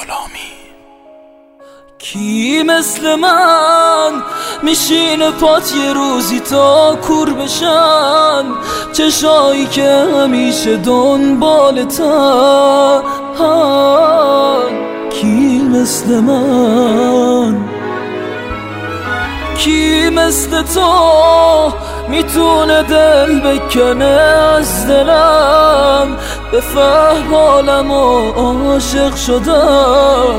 غلامی. کی مثل من میشینه پات یه روزی تا کور بشن، چشایی که همیشه دنبالتن. کی مثل من، کی مثل تو میتونه دل بکنه از دلم، بفهم حالم و عاشق شدم.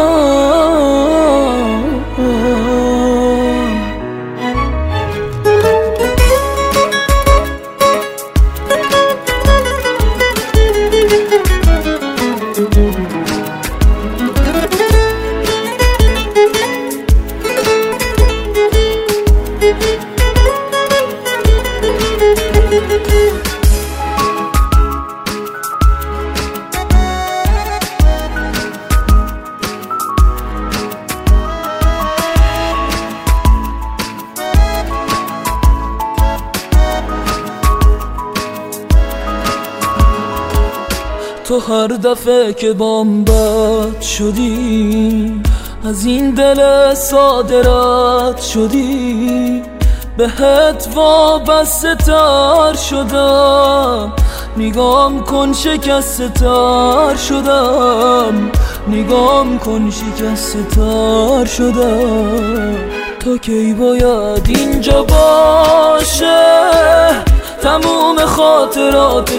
تو هر دفعه که بام بد شدی، از این دل ساده رد شدی، بهت وابسته تر شدم. نگام کن شکسته تر شدم، نگام کن شکسته تر شدم. تا کی باید اینجا باشه تموم خاطرات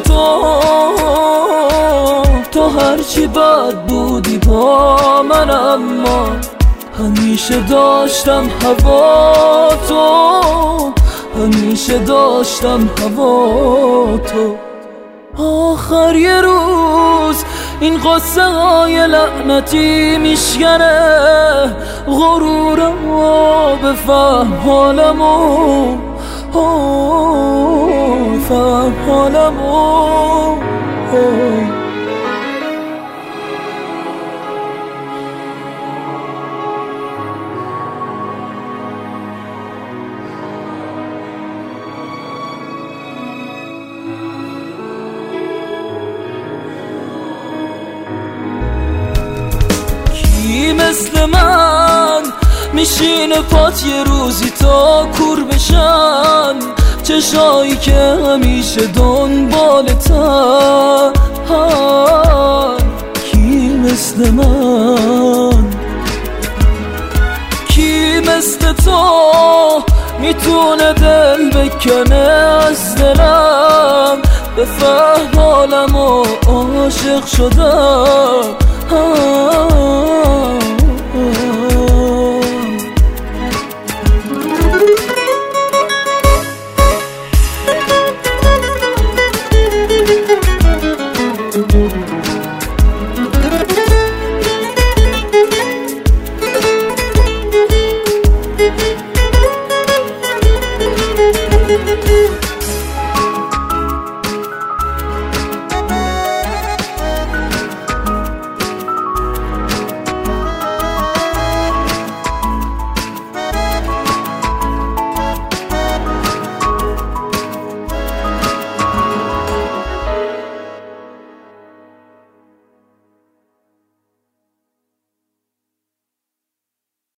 تو هرچی بد بودی با من، اما همیشه داشتم هوا تو، همیشه داشتم هوا تو. آخر یه روز این قصه های لعنتی میشکنه غرورمو، بفهم حالمو، فهم حالمو. کی مثل من میشینه پات یه روزی تا کور بشن، چشایی که همیشه دنبالتن. کی مثل من، کی مثل تو میتونه دل بکنه از دلم، بفهم حالم و عاشق شدم. Thank you.